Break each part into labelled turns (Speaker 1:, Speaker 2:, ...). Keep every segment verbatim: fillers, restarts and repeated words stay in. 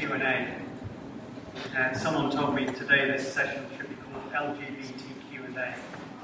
Speaker 1: Q and A. And someone told me today this session should be called L G B T Q and A.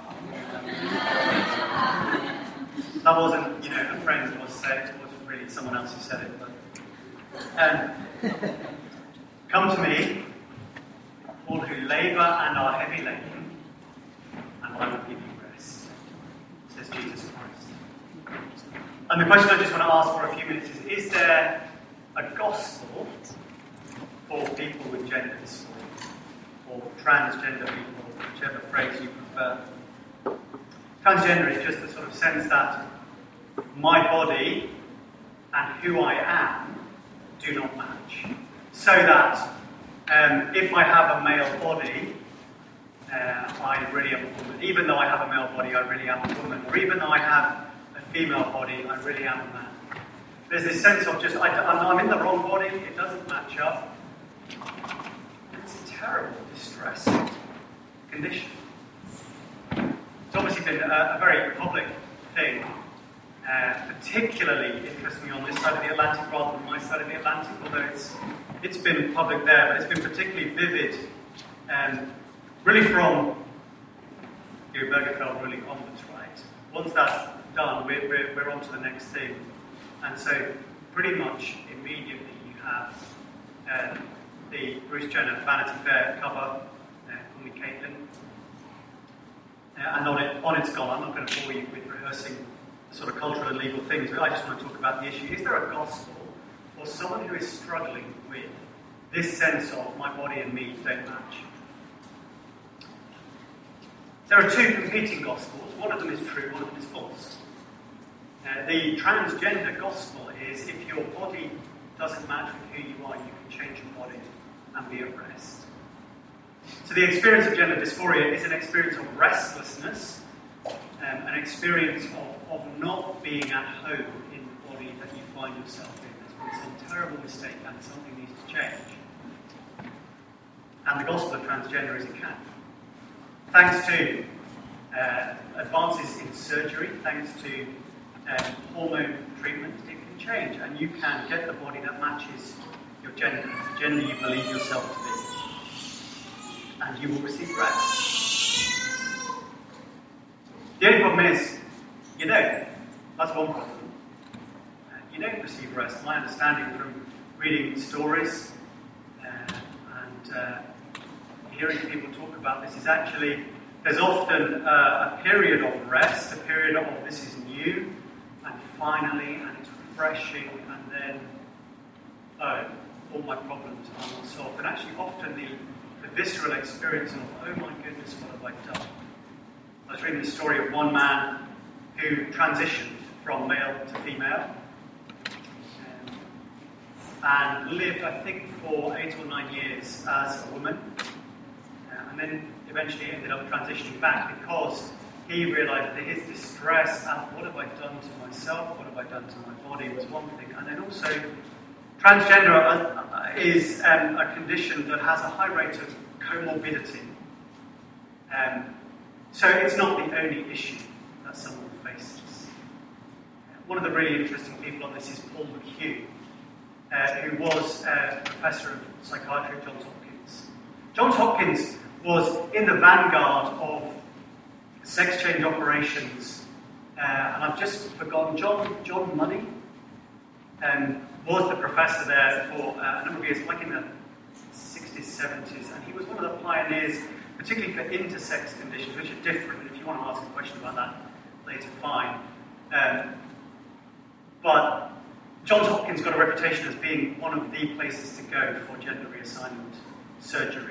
Speaker 1: That wasn't, you know, a friend was said, it wasn't really someone else who said it. But, um, come to me, all who labour and are heavy laden, and I will give you rest, says Jesus Christ. And the question I just want to ask for a few minutes is, is there a gospel for people with gender dysphoria, or transgender people, whichever phrase you prefer? Transgender is just the sort of sense that my body and who I am do not match. So that um, if I have a male body, uh, I really am a woman. Even though I have a male body, I really am a woman. Or even though I have a female body, I really am a man. There's this sense of just, I, I'm in the wrong body, it doesn't match up. It's a terrible, distressing condition. It's obviously been a, a very public thing, uh, particularly interestingly on this side of the Atlantic rather than my side of the Atlantic, although it's it's been public there, but it's been particularly vivid, um, really from Georg Bergefell ruling onwards, right? Once that's done, we're, we're, we're on to the next thing. And so pretty much immediately you have uh, the Bruce Jenner Vanity Fair cover, uh, Call Me Caitlin. Uh, and on, it, on it's gone. I'm not going to bore you with rehearsing the sort of cultural and legal things, but I just want to talk about the issue. Is there a gospel for someone who is struggling with this sense of my body and me don't match? There are two competing gospels. One of them is true, one of them is false. Uh, the transgender gospel is if your body doesn't match with who you are, you can change your body and be at rest. So the experience of gender dysphoria is an experience of restlessness, um, an experience of, of not being at home in the body that you find yourself in. There's been some terrible mistake and something needs to change. And the gospel of transgender is it can. Thanks to uh, advances in surgery, thanks to um, hormone treatment, it can change and you can get the body that matches your gender, the gender you believe yourself to be. And you will receive rest. The only problem is, you don't. That's one problem. Uh, you don't receive rest. My understanding from reading stories uh, and uh, hearing people talk about this is actually there's often uh, a period of rest, a period of this is new, and finally, and it's refreshing, and then, oh, all my problems are not solved. And actually, often the the visceral experience of, oh my goodness, what have I done? I was reading the story of one man who transitioned from male to female um, and lived, I think, for eight or nine years as a woman, uh, and then eventually ended up transitioning back because he realised that his distress at what have I done to myself, what have I done to my body was one thing, and then also transgender is um, a condition that has a high rate of comorbidity. Um, so it's not the only issue that someone faces. One of the really interesting people on this is Paul McHugh, uh, who was a professor of psychiatry at Johns Hopkins. Johns Hopkins was in the vanguard of sex change operations, uh, and I've just forgotten, John, John Money, um, was the professor there for uh, a number of years, like in the sixties, seventies, and he was one of the pioneers, particularly for intersex conditions, which are different. If you want to ask a question about that later, fine. Um, but Johns Hopkins got a reputation as being one of the places to go for gender reassignment surgery.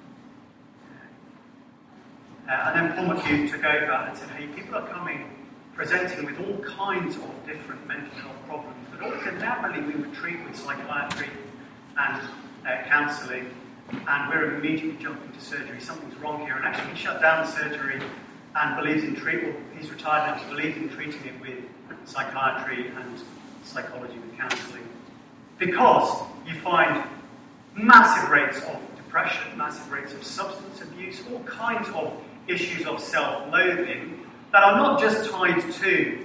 Speaker 1: Uh, and then Paul McHugh took over and said, hey, people are coming, presenting with all kinds of different mental health problems that ordinarily we would treat with psychiatry and uh, counselling, and we're immediately jumping to surgery. Something's wrong here. And actually he shut down the surgery and believes in treatment. Well, he's retired now, he believes in treating it with psychiatry and psychology with counselling. Because you find massive rates of depression, massive rates of substance abuse, all kinds of issues of self-loathing that are not just tied to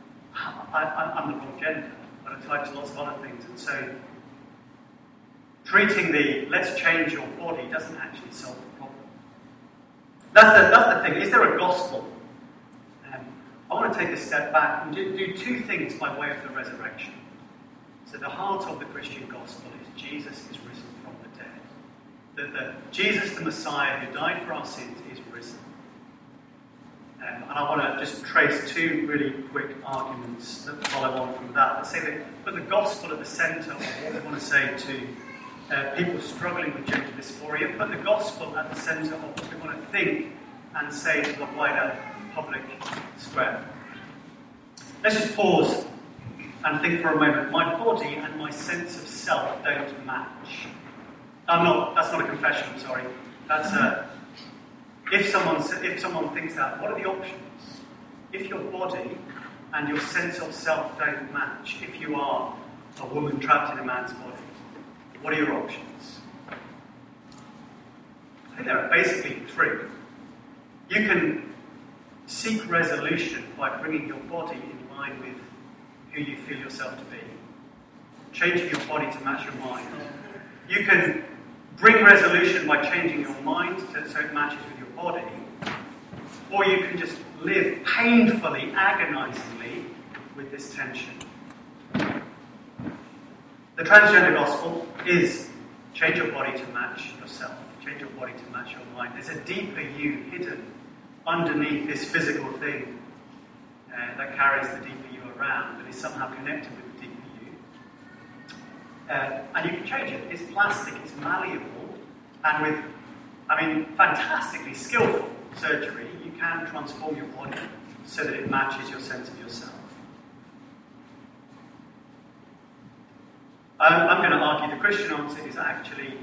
Speaker 1: I, I, I'm the wrong gender, but are tied to lots of other things. And so treating the let's change your body doesn't actually solve the problem. That's the, that's the thing. Is there a gospel? Um, I want to take a step back and do, do two things by way of the resurrection. So the heart of the Christian gospel is Jesus is risen from the dead. That the, Jesus, the Messiah, who died for our sins, is risen. Um, and I want to just trace two really quick arguments that follow on from that. Let's say that put the gospel at the centre of what we want to say to uh, people struggling with gender dysphoria. Put the gospel at the centre of what we want to think and say to the wider public square. Let's just pause and think for a moment. My body and my sense of self don't match. I'm not. That's not a confession. I'm sorry. That's a. If someone if someone thinks that, what are the options? If your body and your sense of self don't match, if you are a woman trapped in a man's body, what are your options? I think there are basically three. You can seek resolution by bringing your body in line with who you feel yourself to be, changing your body to match your mind. You can bring resolution by changing your mind to, so it matches with your body, or you can just live painfully, agonizingly with this tension. The transgender gospel is change your body to match yourself, change your body to match your mind. There's a deeper you hidden underneath this physical thing uh, that carries the deeper you around, that is somehow connected with the deeper you. Uh, and you can change it. It's plastic, it's malleable, and with, I mean, fantastically skillful surgery, you can transform your body so that it matches your sense of yourself. Um, I'm going to argue the Christian answer is actually...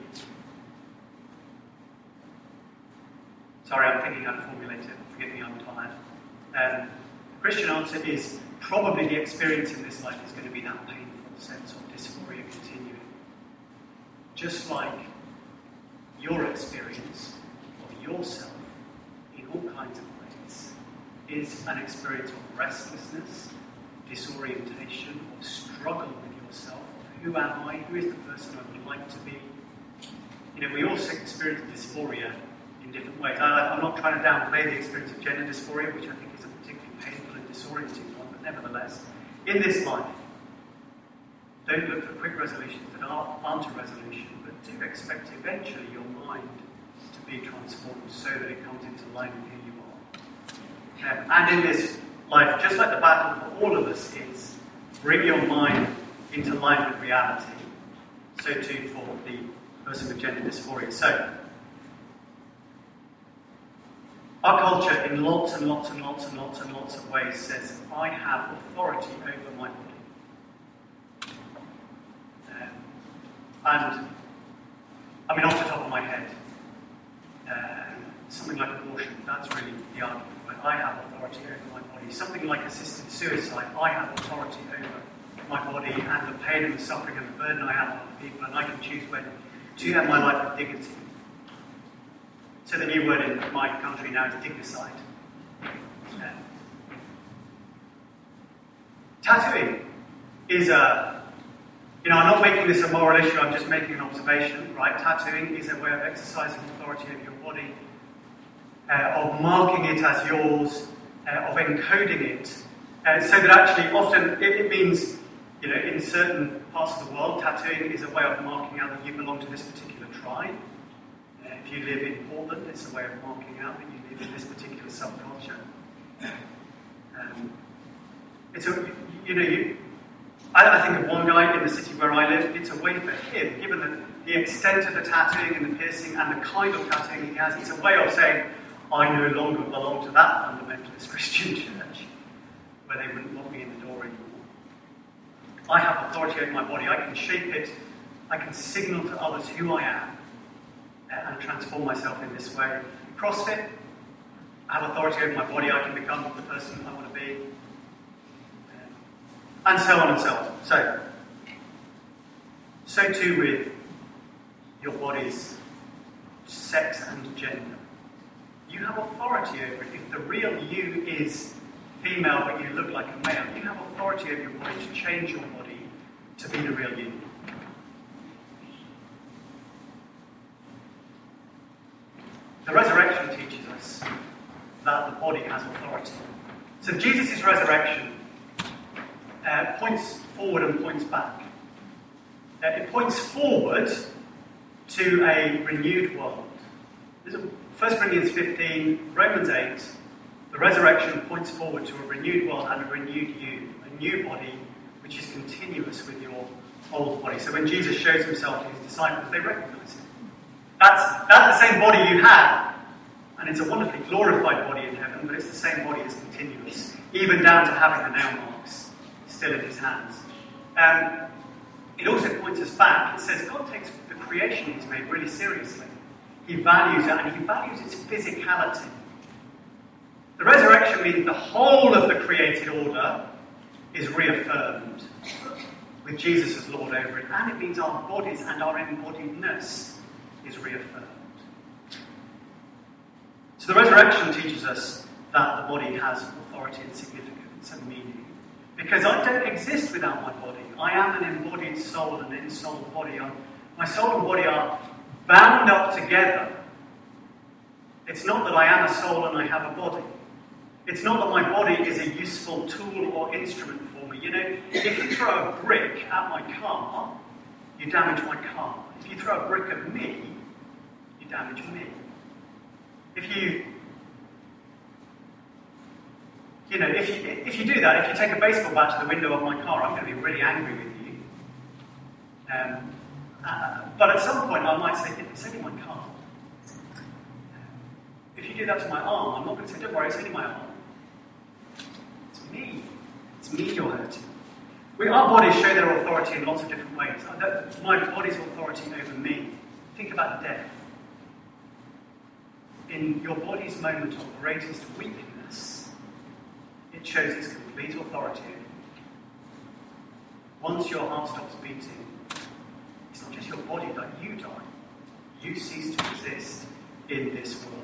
Speaker 1: Sorry, I'm thinking how to formulate it. Forgive me, I'm tired. Um, the Christian answer is probably the experience in this life is going to be that painful sense of dysphoria continuing. Just like your experience of yourself in all kinds of ways is an experience of restlessness, disorientation, of struggle with yourself. Who am I? Who is the person I would like to be? You know, we all experience dysphoria in different ways. I, I'm not trying to downplay the experience of gender dysphoria, which I think is a particularly painful and disorienting one, but nevertheless, in this life, don't look for quick resolutions that are, aren't a resolution, but do expect eventually your mind to be transformed so that it comes into line with who you are. Um, and in this life, just like the battle for all of us is, bring your mind into line with reality. So too for the person with gender dysphoria. So, our culture in lots and lots and lots and lots and lots of ways says, I have authority over my body. Um, and, I mean, off the top of my head, uh, something like abortion, that's really the argument. Right? I have authority over my body. Something like assisted suicide, I have authority over my body and the pain and the suffering and the burden I have on people, and I can choose when to end my life with dignity. So the new word in my country now is dignicide. Yeah. Tattooing is a, you know, I'm not making this a moral issue, I'm just making an observation, right? Tattooing is a way of exercising authority over your body, uh, of marking it as yours, uh, of encoding it, uh, so that actually often it, it means, you know, in certain parts of the world, tattooing is a way of marking out that you belong to this particular tribe. Uh, if you live in Portland, it's a way of marking out that you live in this particular subculture. Um, it's a, you know, you, I, I think of one guy in the city where I live, it's a way for him, given the, the extent of the tattooing and the piercing and the kind of tattooing he has, it's a way of saying, I no longer belong to that fundamentalist Christian church, where they wouldn't want me in the door anymore. I have authority over my body. I can shape it. I can signal to others who I am uh, and transform myself in this way. CrossFit, I have authority over my body. I can become the person I want to be. Uh, and so on and so on. So, so too with your body's sex and gender. You have authority over it. If the real you is female but you look like a male, you have authority over your body to change your body to be the real you. the resurrection teaches us that the body has authority. So Jesus' resurrection uh, points forward and points back. Uh, it points forward to a renewed world. First Corinthians fifteen, Romans eight, the resurrection points forward to a renewed world and a renewed you, a new body which is continuous with your old body. So when Jesus shows himself to his disciples, they recognize him. That's, that's the same body you had, and it's a wonderfully glorified body in heaven, but it's the same body as continuous, even down to having the nail marks still in his hands. Um, it also points us back. It says God takes the creation he's made really seriously. He values it, and he values its physicality. The resurrection means the whole of the created order is reaffirmed with Jesus as Lord over it, and it means our bodies and our embodiedness is reaffirmed. So the resurrection teaches us that the body has authority and significance and meaning, because I don't exist without my body. I am an embodied soul, an in-soul body. I'm, my soul and body are bound up together. It's not that I am a soul and I have a body. It's not that my body is a useful tool or instrument for me. You know, if you throw a brick at my car, you damage my car. If you throw a brick at me, you damage me. If you, you know, if you if you do that, if you take a baseball bat to the window of my car, I'm going to be really angry with you. Um, uh, but at some point, I might say, it's only my car. If you do that to my arm, I'm not going to say, don't worry, it's only my arm. It's me. It's me you're hurting. We, our bodies show their authority in lots of different ways. My body's authority over me. Think about death. In your body's moment of greatest weakness, it shows its complete authority over you. Once your heart stops beating, it's not just your body that you die. You cease to exist in this world.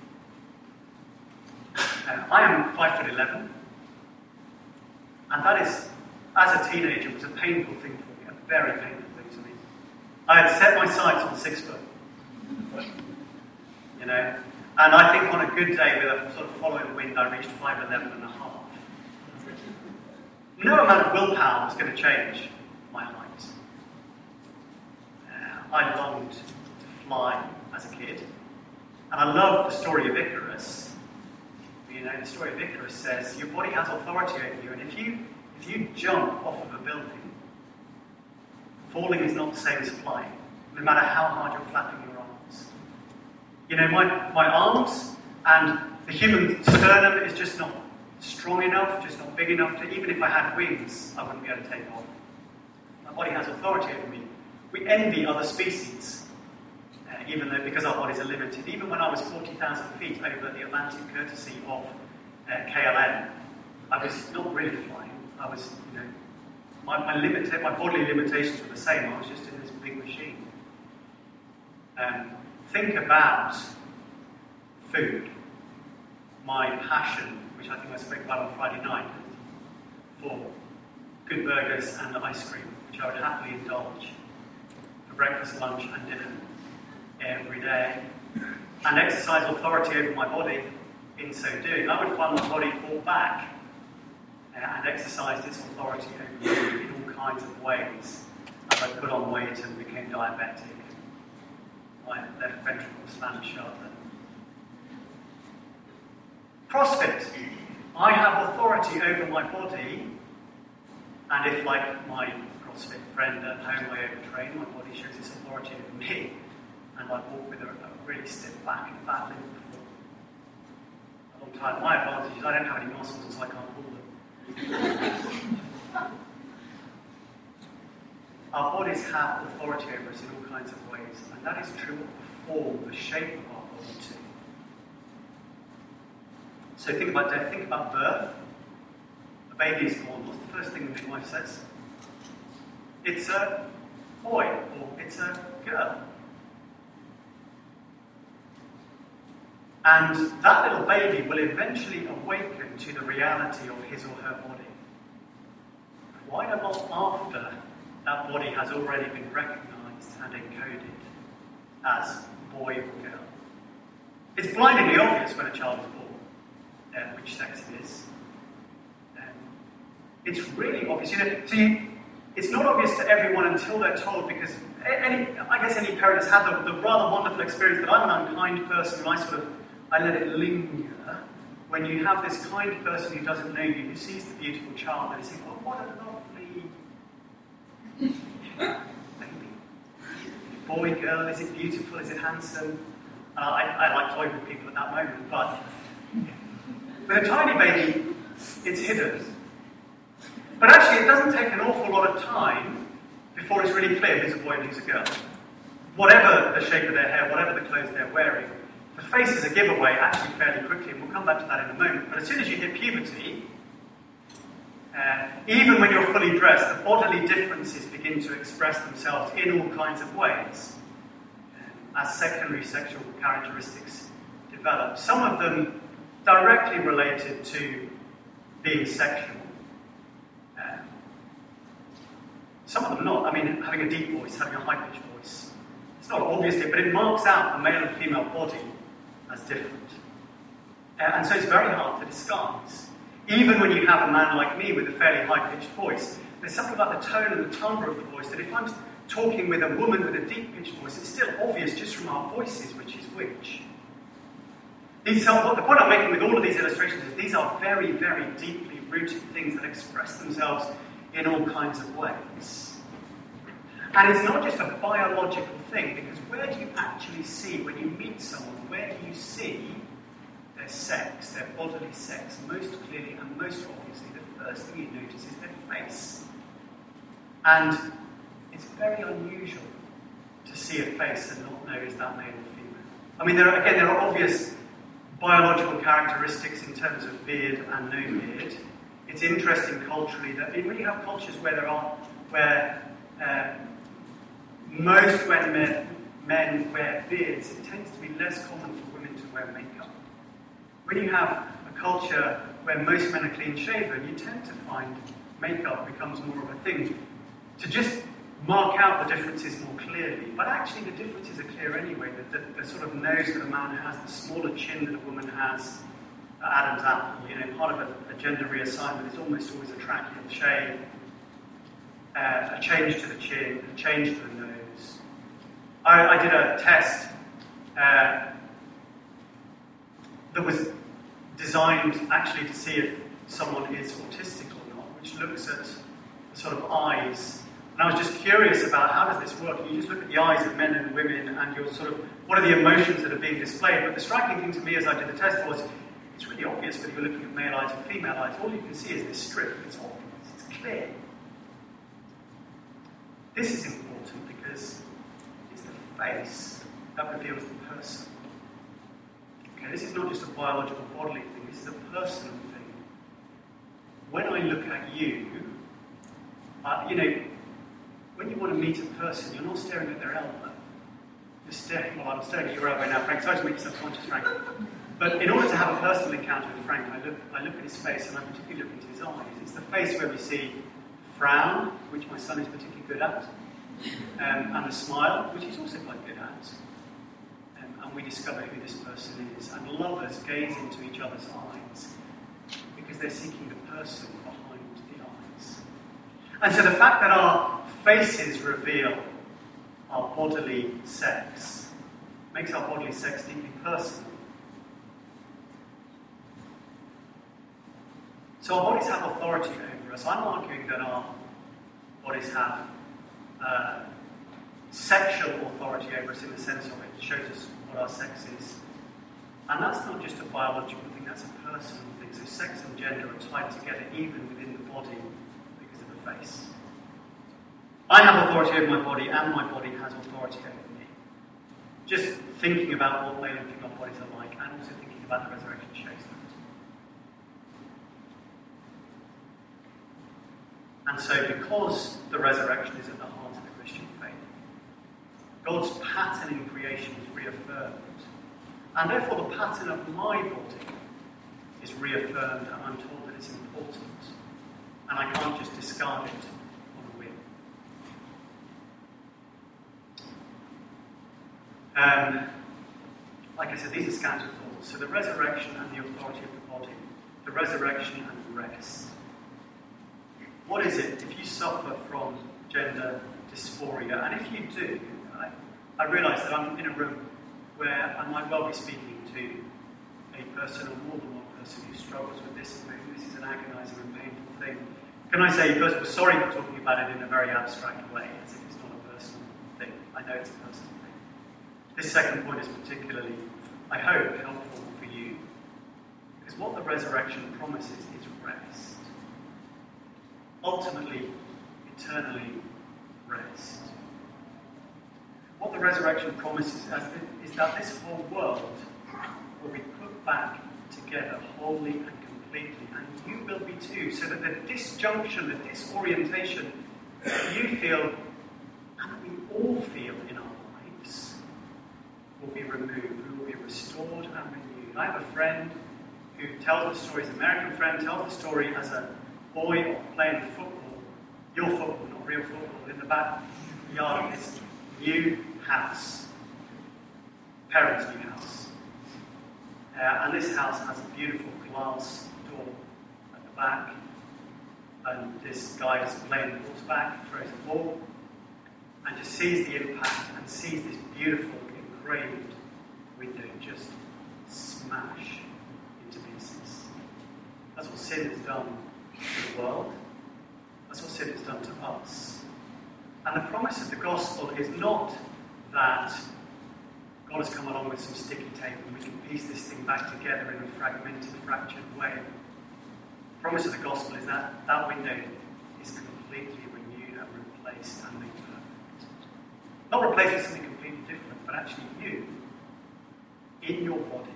Speaker 1: Uh, I am five foot eleven, and that is, as a teenager, was a painful thing for me, a very painful thing to me. I had set my sights on six foot, you know, and I think on a good day with a sort of following wind, I reached five eleven and a half. No amount of willpower was going to change my height. Uh, I longed to fly as a kid, and I loved the story of Icarus. You know, the story of Icarus says your body has authority over you, and if you if you jump off of a building, falling is not the same as flying, no matter how hard you're flapping your arms. You know, my, my arms and the human sternum is just not strong enough, just not big enough to, even if I had wings, I wouldn't be able to take off. My body has authority over me. We envy other species. Uh, even though, because our bodies are limited. Even when I was forty thousand feet over the Atlantic courtesy of uh, K L M, I was not really flying. I was, you know, my, my, limit, my bodily limitations were the same. I was just in this big machine. Um, think about food. My passion, which I think I spoke about on Friday night, for good burgers and ice cream, which I would happily indulge for breakfast, lunch and dinner every day, and exercise authority over my body in so doing. I would find my body fall back uh, and exercise its authority over me in all kinds of ways as I put on weight and became diabetic. My left ventricle slammed shut. CrossFit. I have authority over my body, and if, like my CrossFit friend at home, I overtrain, my body shows its authority over me. And I walk with a, a really stiff back and fat limb for a long time. My advantage is I don't have any muscles, so I can't pull them. Our bodies have authority over us in all kinds of ways, and that is true of the form, the shape of our body too. So think about death, think about birth. A baby is born. What's the first thing the midwife says? It's a boy, or it's a girl. And that little baby will eventually awaken to the reality of his or her body. Quite a lot after that body has already been recognised and encoded as boy or girl. It's blindingly obvious when a child is born uh, which sex it is. Um, it's really obvious. You know, so you, it's not obvious to everyone until they're told, because any, I guess any parent has had the, the rather wonderful experience that I'm an unkind person and I sort of I let it linger. When you have this kind person who doesn't know you, who sees the beautiful child and they think, oh, what a lovely baby. Boy, girl, is it beautiful, is it handsome? Uh, I, I like toying with people at that moment, but with a tiny baby, it's hidden. But actually, it doesn't take an awful lot of time before it's really clear who's a boy and who's a girl. Whatever the shape of their hair, whatever the clothes they're wearing, the face is a giveaway actually fairly quickly, and we'll come back to that in a moment. But as soon as you hit puberty, uh, even when you're fully dressed, the bodily differences begin to express themselves in all kinds of ways uh, as secondary sexual characteristics develop. Some of them directly related to being sexual. Uh, some of them not. I mean, having a deep voice, having a high-pitched voice. It's not obviously, but it marks out the male and female body as different. Uh, and so it's very hard to disguise. Even when you have a man like me with a fairly high-pitched voice, there's something about the tone and the timbre of the voice that if I'm talking with a woman with a deep-pitched voice, it's still obvious just from our voices which is which. These are, the point I'm making with all of these illustrations is these are very, very deeply rooted things that express themselves in all kinds of ways. And it's not just a biological thing, because where do you actually see, when you meet someone, where do you see their sex, their bodily sex, most clearly and most obviously? The first thing you notice is their face. And it's very unusual to see a face and not know is that male or female. I mean, there are, again, there are obvious biological characteristics in terms of beard and no beard. It's interesting culturally that when you have cultures where there are, where uh, most when men, men wear beards, it tends to be less common for women to wear makeup. When you have a culture where most men are clean-shaven, you tend to find makeup becomes more of a thing to just mark out the differences more clearly. But actually the differences are clear anyway. The, the, the sort of nose that a man has, the smaller chin that a woman has, uh, Adam's apple, you know, part of a, a gender reassignment is almost always a tracheal shave, uh, a change to the chin, a change to the nose. I, I did a test uh, that was designed actually to see if someone is autistic or not, which looks at the sort of eyes. And I was just curious about how does this work? You just look at the eyes of men and women and you're sort of, what are the emotions that are being displayed? But the striking thing to me as I did the test was, it's really obvious whether you're looking at male eyes or female eyes. All you can see is this strip. It's obvious. It's clear. This is important because it's the face that reveals the person. Okay, this is not just a biological bodily thing. This is a personal thing. When I look at you, uh, you know, when you want to meet a person, you're not staring at their elbow. You're staring, well, I'm staring at your elbow now, Frank. Sorry to make you self-conscious, Frank. But in order to have a personal encounter with Frank, I look, I look at his face, and I particularly look into his eyes. It's the face where we see frown, which my son is particularly good at, um, and a smile, which he's also quite good at. Um, and we discover who this person is. And lovers gaze into each other's eyes because they're seeking the person behind the eyes. And so the fact that our faces reveal our bodily sex makes our bodily sex deeply personal. So our bodies have authority over us. I'm arguing that our bodies have uh, sexual authority over us in the sense of it shows us what our sex is. And that's not just a biological thing, that's a personal thing. So sex and gender are tied together even within the body because of the face. I have authority over my body, and my body has authority over me. Just thinking about what male and female bodies are like, and also thinking about the resurrection shows that. And so, because the resurrection is at the heart of the Christian faith, God's pattern in creation is reaffirmed. And therefore, the pattern of my body is reaffirmed, and I'm told that it's important. And I can't just discard it. Um, like I said, these are scattered thoughts. So the resurrection and the authority of the body, the resurrection and the rest. What is it if you suffer from gender dysphoria? And if you do, I, I realise that I'm in a room where I might well be speaking to a person or more than one person who struggles with this and maybe this is an agonising and painful thing. Can I say, first of all, sorry for talking about it in a very abstract way, as if it's not a personal thing. I know it's a personal thing. This second point is particularly, I hope, helpful for you. Because what the resurrection promises is rest. Ultimately, eternally rest. What the resurrection promises is that this whole world will be put back together wholly and completely, and you will be too, so that the disjunction, the disorientation that you feel, and that we all feel in our lives, will be removed. We will be restored and renewed. I have a friend who tells the story, an American friend, tells the story as a boy playing football, your football, not real football, in the backyard of his new house, parents' new house. Uh, and this house has a beautiful glass door at the back, and this guy is playing quarterback, throws the ball, and just sees the impact and sees this beautiful engraved window just smash into pieces. That's what sin has done to the world. That's what sin has done to us. And the promise of the gospel is not that God has come along with some sticky tape and we can piece this thing back together in a fragmented, fractured way. The promise of the gospel is that that window is completely renewed and replaced and made perfect. Not replaced with something completely different, but actually you, in your body,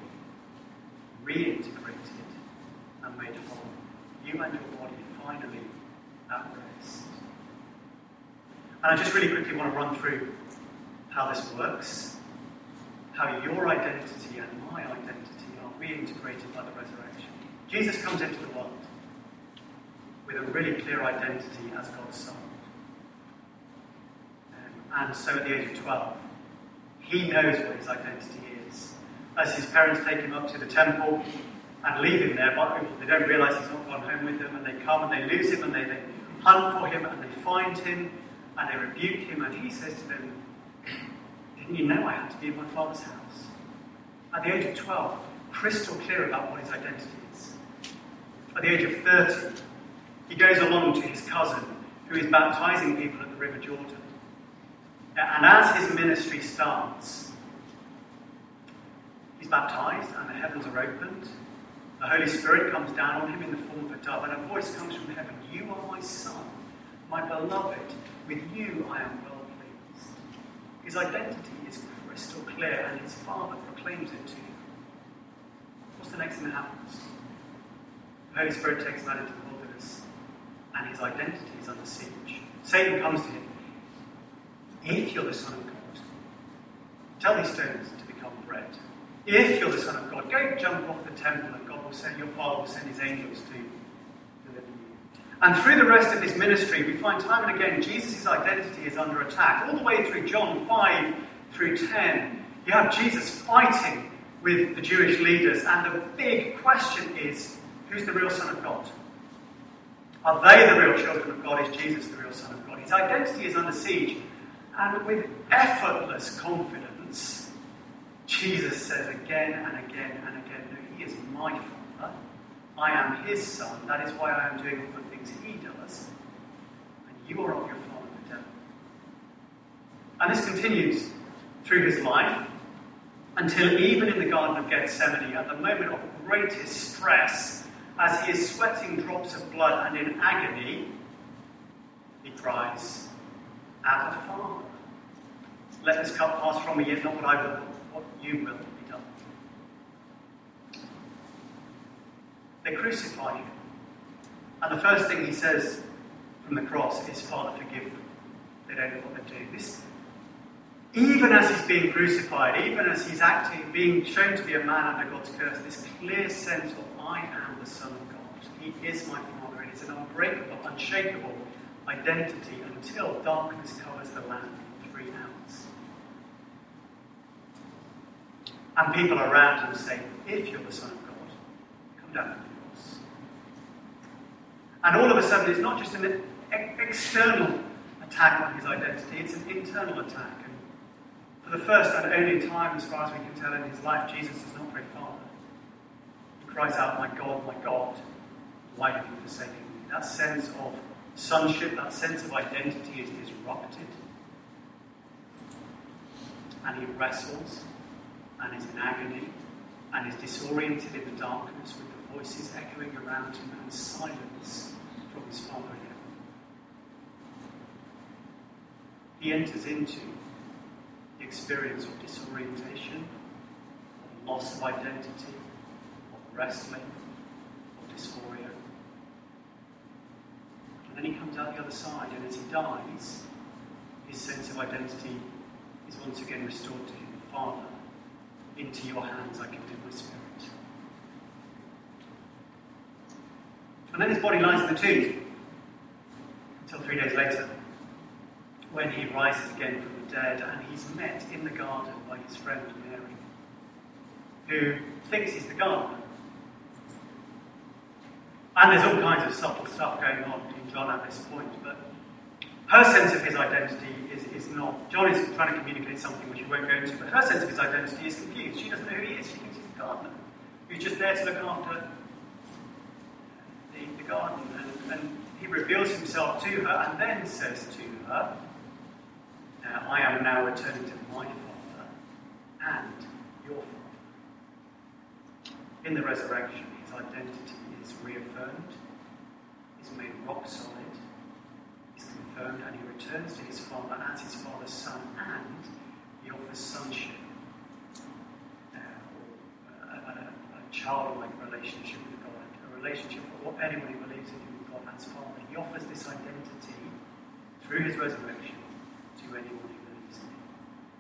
Speaker 1: reintegrated and made whole. You and your body finally at rest. And I just really quickly want to run through how this works, how your identity and my identity are reintegrated by the resurrection. Jesus comes into the world with a really clear identity as God's Son. Um, and so at the age of twelve, he knows what his identity is. As his parents take him up to the temple and leave him there, but they don't realise he's not gone home with them, and they come and they lose him and they, they hunt for him and they find him and they rebuke him, and he says to them, "Didn't you know I had to be in my Father's house?" At the age of twelve, crystal clear about what his identity is. At the age of thirty, he goes along to his cousin, who is baptizing people at the River Jordan. And as his ministry starts, he's baptized and the heavens are opened. The Holy Spirit comes down on him in the form of a dove, and a voice comes from heaven, "You are my Son, my beloved. With you I am well pleased." His identity is crystal clear, and his Father proclaims it to him. What's the next thing that happens? The Holy Spirit takes him out into the wilderness, and his identity is under siege. Satan comes to him. "If you're the Son of God, tell these stones to become bread. If you're the Son of God, go jump off the temple, and God will send, your Father will send his angels to deliver you." And through the rest of his ministry, we find time and again Jesus' identity is under attack. All the way through John five through ten, you have Jesus fighting with the Jewish leaders, and the big question is, who's the real Son of God? Are they the real children of God? Is Jesus the real Son of God? His identity is under siege, and with effortless confidence, Jesus says again and again and again, "No, he is my Father. I am his Son. That is why I am doing all the things he does. And you are of your father, the devil." And this continues through his life until even in the Garden of Gethsemane, at the moment of greatest stress, as he is sweating drops of blood and in agony, he cries, "Abba, Father, let this cup pass from me, yet not what I will, what you will be done." They crucify him. And the first thing he says from the cross is, "Father, forgive them. They don't know what they're doing." This, even as he's being crucified, even as he's acting, being shown to be a man under God's curse, this clear sense of, "I am the Son of God. He is my Father." It is an unbreakable, unshakable identity until darkness covers the land for three hours. And people around him say, if you're the Son of God, come down from the cross. And all of a sudden, it's not just an external attack on his identity, it's an internal attack. And for the first and only time, as far as we can tell in his life, Jesus does not pray Father. He cries out, my God, my God, why have you forsaken me? That sense of sonship, that sense of identity is disrupted. And he wrestles, and is in agony, and is disoriented in the darkness with the voices echoing around him and silence from his Father in heaven. He enters into the experience of disorientation, of loss of identity, of wrestling, of dysphoria. And then he comes out the other side, and as he dies, his sense of identity is once again restored to him. Father, into your hands I commit my spirit. And then his body lies in the tomb until three days later, when he rises again from the dead, and he's met in the garden by his friend Mary, who thinks he's the gardener. And there's all kinds of subtle stuff going on in John at this point, but her sense of his identity is, is not. John is trying to communicate something which we won't go into, but her sense of his identity is confused. She doesn't know who he is. She thinks he's the gardener, who's just there to look after the, the garden. And, and he reveals himself to her and then says to her, I am now returning to my Father and your Father. In the resurrection, his identity is reaffirmed, is made rock solid, confirmed, and he returns to his Father as his Father's Son, and he offers sonship, uh, or a, a, a childlike relationship with God, a relationship for what anyone who believes in him with God as Father. He offers this identity through his resurrection to anyone who believes in him.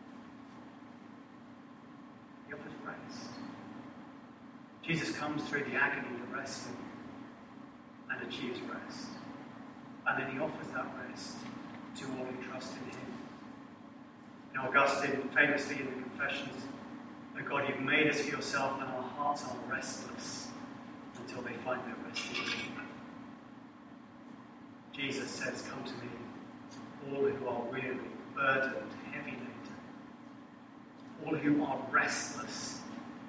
Speaker 1: He offers rest. Jesus comes through the agony of wrestling and achieves rest. And then he offers that rest to all who trust in him. You know, Augustine famously in the Confessions, "O God, you've made us for yourself, and our hearts are restless until they find their rest in you." Jesus says, "Come to me, all who are weary, burdened, heavy laden, all who are restless,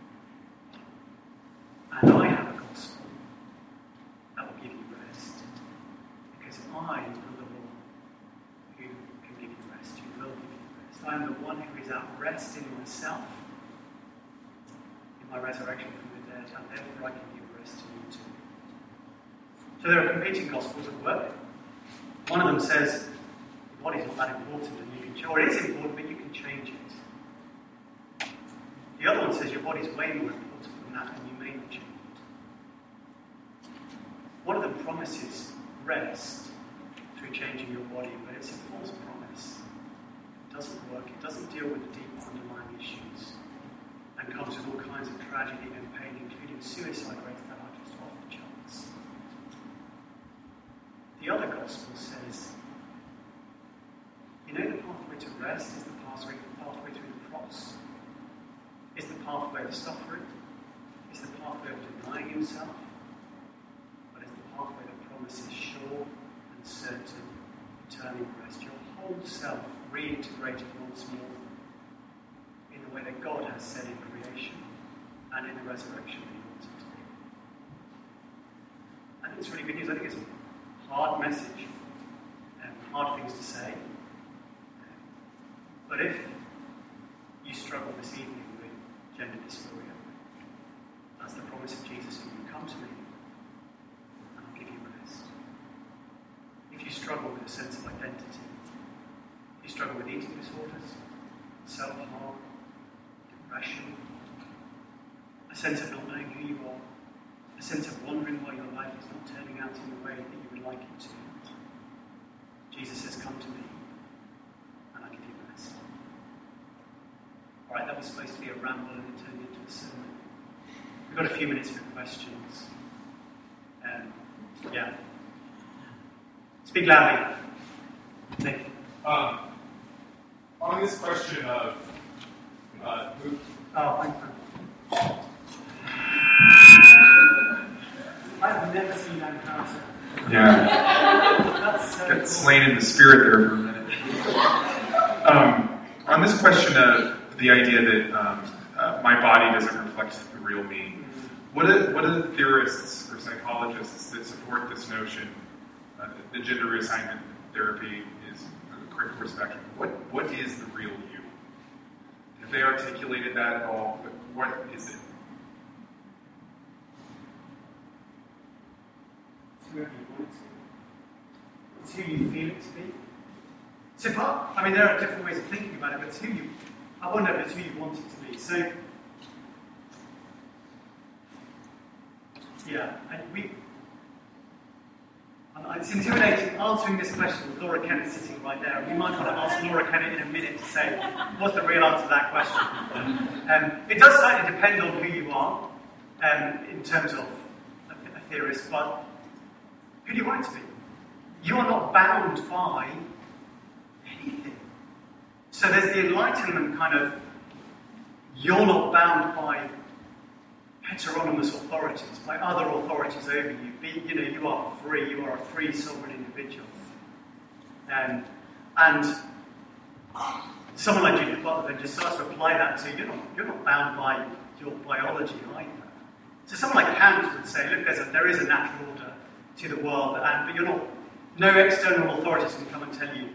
Speaker 1: and I have a gospel that will give you rest. Because I am the one who can give you rest, who will give you rest. I am the one who is at rest in myself, in my resurrection from the dead, and therefore I can give rest to you too." So there are competing gospels at work. One of them says, your body's not that important and you can change, or it is important but you can change it. The other one says your body's way more important than that and you may not change it. One of them promises rest through changing your body, but it's a false promise. It doesn't work. It doesn't deal with the deep underlying issues and comes with all kinds of tragedy and pain, including suicide rates that are just off the charts. The other gospel says, you know, the pathway to rest is the pathway, the pathway through the cross. It's the pathway of suffering. It's the pathway of denying himself. But it's the pathway that promises sure and certain eternal rest. Your whole self reintegrated once more in the way that God has said in creation and in the resurrection that he wants it to be. I think it's really good news. I think it's a hard message and hard things to say. But if you struggle this evening with gender dysphoria, that's the promise of Jesus to you. Come to me and I'll give you rest. If you struggle with a sense of identity, if you struggle with eating disorders, self-harm, depression, a sense of not knowing who you are, a sense of wondering why your life is not turning out in the way that you would like it to, Jesus says, come to me and I'll give you rest. Alright, that was supposed to be a ramble and it turned into a sermon. We've got a few minutes for questions. Um, yeah. Speak loudly. Nick.
Speaker 2: Um, on this question of uh, who,
Speaker 1: oh, thank you. I've never seen that encounter.
Speaker 2: Yeah.
Speaker 1: That's so
Speaker 2: Got
Speaker 1: cool.
Speaker 2: slain in the spirit there for a minute. Um, on this question of the idea that um, uh, my body doesn't reflect the real me, what are, what are the theorists or psychologists that support this notion uh, that the gender reassignment therapy is the correct course of action? What, what is the real you? Have they articulated that at all? What, what is it?
Speaker 1: It's whoever you want it to be. It's who you feel it to be. So part, I mean, there are different ways of thinking about it, but it's who you, I wonder if it's who you want it to be. So, yeah, and we, um, it's intimidating answering this question with Laura Kennett sitting right there. We might want to ask Laura Kennett in a minute to say, what's the real answer to that question? Um, it does slightly depend on who you are, um, in terms of a, a theorist, but who do you want it to be? You are not bound by anything. So there's the Enlightenment kind of, you're not bound by heteronymous authorities, by other authorities over you. Be, you know, you are free, you are a free sovereign individual. Um, and someone like Judith Butler then just starts to apply that to, you're not, you're not bound by your biology either. So someone like Kant would say, look, there's a, there is a natural order to the world, and but you're not, no external authorities can come and tell you.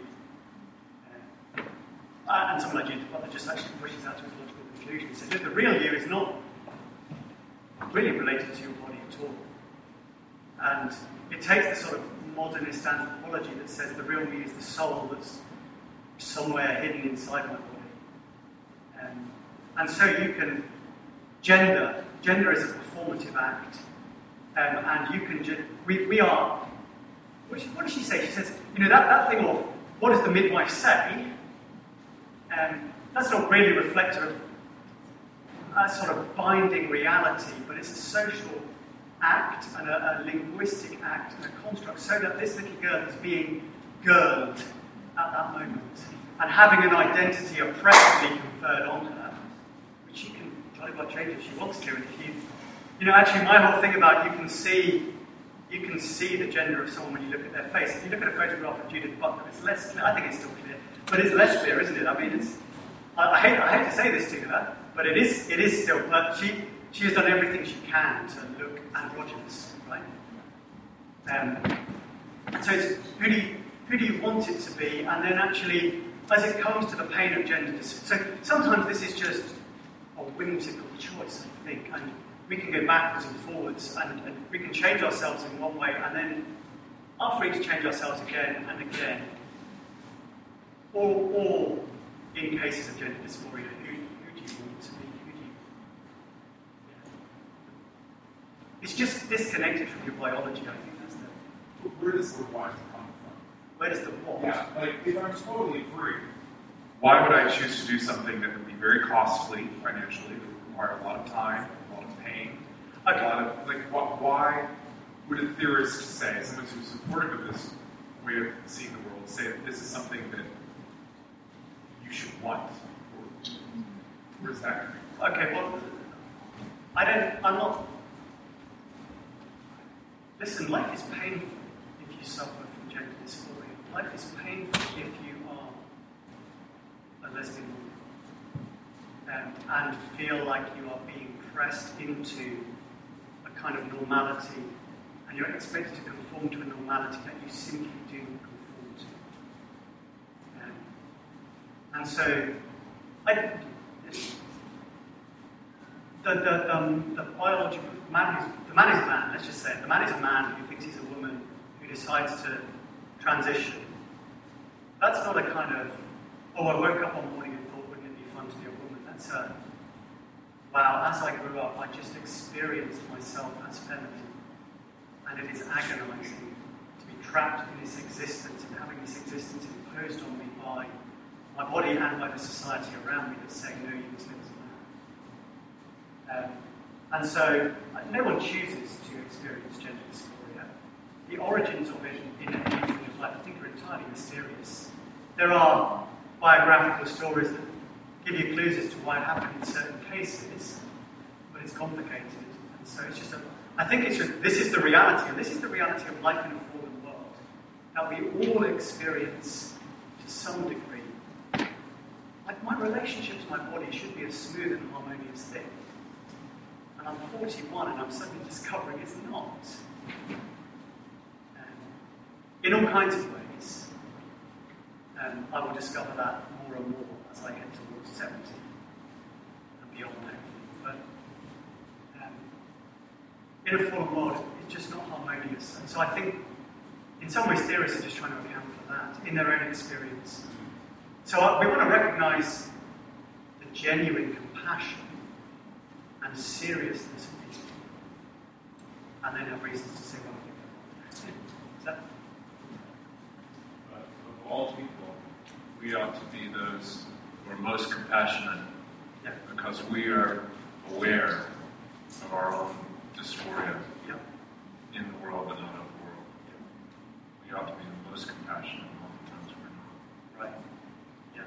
Speaker 1: Uh, and someone like Judith Butler just actually pushes that to its logical conclusion. He says, look, the real you is not really related to your body at all. And it takes the sort of modernist anthropology that says the real me is the soul that's somewhere hidden inside my body. Um, and so you can, gender, gender is a performative act. Um, and you can just, we, we are, what does, she, what does she say? She says, you know, that, that thing of, what does the midwife say? Um, that's not really reflective of a sort of binding reality, but it's a social act and a, a linguistic act and a construct, so that this little girl is being girled at that moment and having an identity oppressively conferred on her, which she can jolly well change if she wants to. And if you, you know, actually, my whole thing about you can see, you can see the gender of someone when you look at their face. If you look at a photograph of Judith Butler, it's less clear. I think it's still clear, but it's less clear, isn't it? I mean, it's. I, I hate, I hate to say this to her. But it is, it is still, but she, she has done everything she can to look androgynous, right? Um, so it's, who do you, who do you want it to be? And then actually, as it comes to the pain of gender, so sometimes this is just a whimsical choice, I think, and we can go backwards and forwards, and, and we can change ourselves in one way, and then are free to change ourselves again and again. Or, or in cases of gender dysphoria, it's just disconnected from your biology, I think that's the...
Speaker 2: Where does the want come from?
Speaker 1: Where does the what?
Speaker 2: Yeah, like, if I'm totally free, why would I choose to do something that would be very costly financially, that would require a lot of time, a lot of pain,
Speaker 1: okay.
Speaker 2: a lot of... Like, what, why would a theorist say, someone who's supportive of this way of seeing the world, say that this is something that you should want? Or, where's that coming from?
Speaker 1: Okay, well, I don't... I'm not... Listen, life is painful if you suffer from gender dysphoria. Life is painful if you are a lesbian woman um, and feel like you are being pressed into a kind of normality and you're expected to conform to a normality that you simply do not conform to. Um, and so, I, the, the, um, the biological man who's The man is a man, let's just say it. The man is a man who thinks he's a woman who decides to transition. That's not a kind of, oh, I woke up one morning and thought, wouldn't it be fun to be a woman? That's a, wow, as I grew up, I just experienced myself as feminine. And it is agonizing to be trapped in this existence and having this existence imposed on me by my body and by the society around me that's saying, no, you must live as a man. Um, And so, no one chooses to experience gender dysphoria. The origins of it in any field of life, I think, are entirely mysterious. There are biographical stories that give you clues as to why it happened in certain cases, but it's complicated. And so it's just a, I think it's this is the reality, and this is the reality of life in a fallen world, that we all experience to some degree. Like my relationship to my body should be a smooth and harmonious thing. And I'm forty-one and I'm suddenly discovering it's not. Um, in all kinds of ways. Um, I will discover that more and more as I head towards seventy and beyond, hopefully. But um, in a fallen world, it's just not harmonious. And so I think, in some ways, theorists are just trying to account for that in their own experience. So uh, we want to recognize the genuine compassion and seriousness of these people, and then have reasons to say, well, is that?
Speaker 3: But of all people, we ought to be those who are most compassionate,
Speaker 1: Yeah.
Speaker 3: because we are aware of our own dysphoria
Speaker 1: Yeah.
Speaker 3: in the world and out of the world. We ought to be the most compassionate all the times we're not.
Speaker 1: Right. Yeah.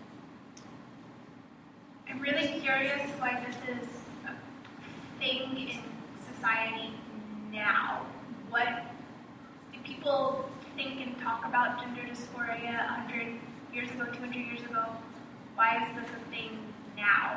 Speaker 4: I'm really curious why this is a thing in society now. What do people think and talk about gender dysphoria one hundred years ago, two hundred years ago? Why is this a thing now?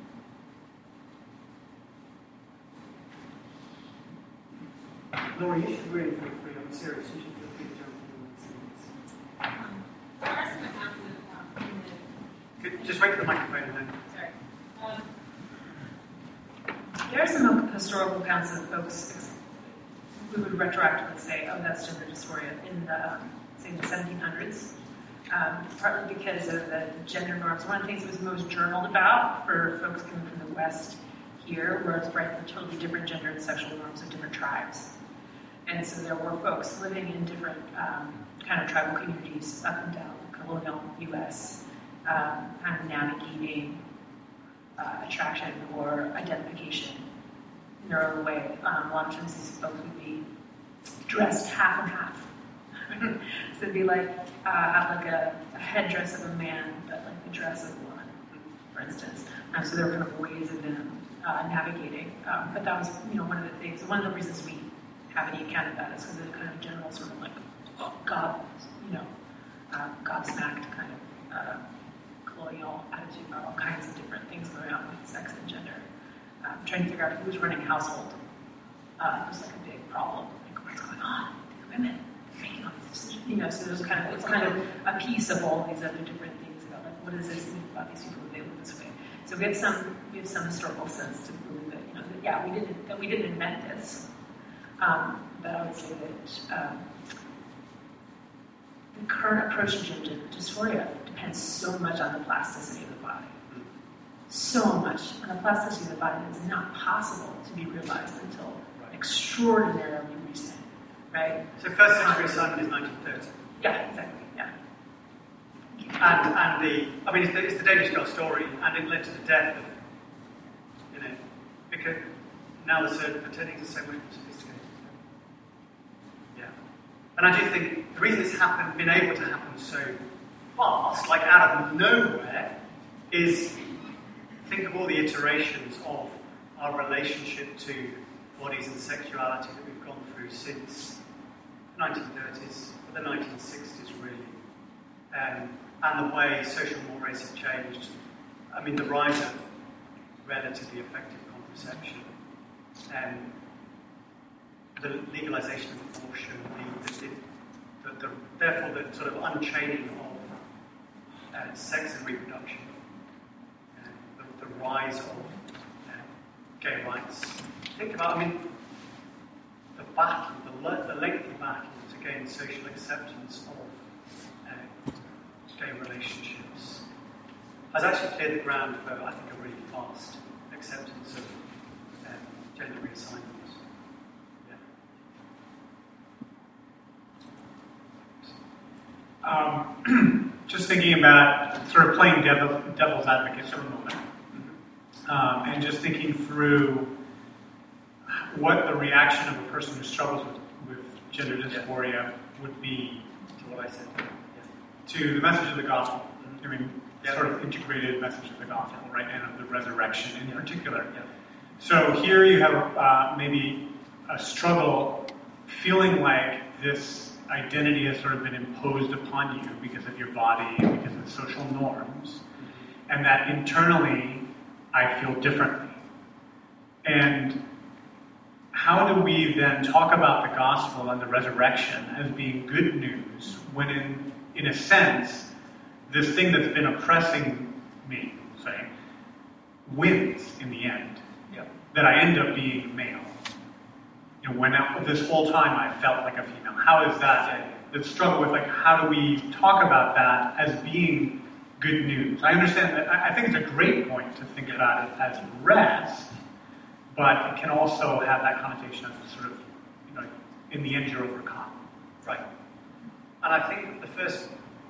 Speaker 1: Laura, you should really feel free. I'm serious. You should feel free to jump in on these
Speaker 5: Um, there are some accounts of, um, in the,
Speaker 1: things. Good. Just wait for the microphone and then.
Speaker 5: sorry. Um, there are some historical accounts of folks who would retroactively say, oh, that's gender dysphoria in the, um, say, the seventeen hundreds. Um, partly because of the gender norms. One of the things that was most journaled about for folks coming from the West here was right, the totally different gender and sexual norms of different tribes. And so there were folks living in different um, kind of tribal communities up and down the colonial U S, um, kind of navigating uh, attraction or identification in their own way. Um, a lot of times these folks would be dressed half and half. So it'd be like, uh, have like a, a headdress of a man, but like the dress of a woman, for instance. Um, so there were kind of ways of them uh, navigating. Um, but that was, you know, one of the things, one of the reasons we have any account of that is because of the kind of general sort of like, oh, God, you know, uh, gobsmacked kind of uh, colonial attitude about all kinds of different things going on with sex and gender. Um, trying to figure out who's running a household uh, was like a big problem. Like, what's going on? These women making all these decisions. You know, so there's kind of, it's kind of a piece of all these other different things about like, what does this mean about these people that they live this way? So we have some, we have some historical sense to believe that, you know, that, yeah, we didn't, that we didn't invent this. Um, but I would say that um, the current approach to gender dysphoria depends so much on the plasticity of the body. So much on the plasticity of the body that is not possible to be realized until
Speaker 1: Right.
Speaker 5: extraordinarily recent, right?
Speaker 1: So first century Simon is nineteen thirty.
Speaker 5: Yeah, exactly, yeah.
Speaker 1: And, and the, I mean, it's the, it's the Danish girl story, and it led to the death of, you know, because now the surgeons are turning to so much more sophisticated. Yeah. And I do think the reason it's happened, been able to happen so fast, like out of nowhere, is think of all the iterations of our relationship to bodies and sexuality that we've gone through since the nineteen thirties, or the nineteen sixties, really. Um, and the way social mores have changed. I mean, the rise of relatively effective contraception, um, the legalization of abortion, the, the, the, the, therefore the sort of unchaining of uh, sex and reproduction, uh, the, the rise of uh, gay rights. Think about, I mean, the battle, the, le- the lengthy battle to gain social acceptance of uh, gay relationships has actually cleared the ground for, I think, a really fast acceptance of uh, gender reassignment.
Speaker 6: Um, just thinking about sort of playing devil, devil's advocate for a moment, um, and just thinking through what the reaction of a person who struggles with, with gender dysphoria would be
Speaker 1: To what I said. Yeah.
Speaker 6: to the message of the gospel. I mean,
Speaker 1: Yeah.
Speaker 6: sort of integrated message of the gospel, right, and of the resurrection in
Speaker 1: Yeah.
Speaker 6: particular.
Speaker 1: Yeah.
Speaker 6: So here you have uh, maybe a struggle feeling like this identity has sort of been imposed upon you because of your body and because of the social norms, and that internally I feel differently. And how do we then talk about the gospel and the resurrection as being good news when in, in a sense, this thing that's been oppressing me, say, wins in the end?
Speaker 1: Yeah.
Speaker 6: That I end up being male. You know, when I, this whole time I felt like a female. How is that? The struggle with, like, how do we talk about that as being good news? I understand that. I think it's a great point to think about it as rest, but it can also have that connotation of sort of, you know, in the end you're overcome.
Speaker 1: Right. And I think the first,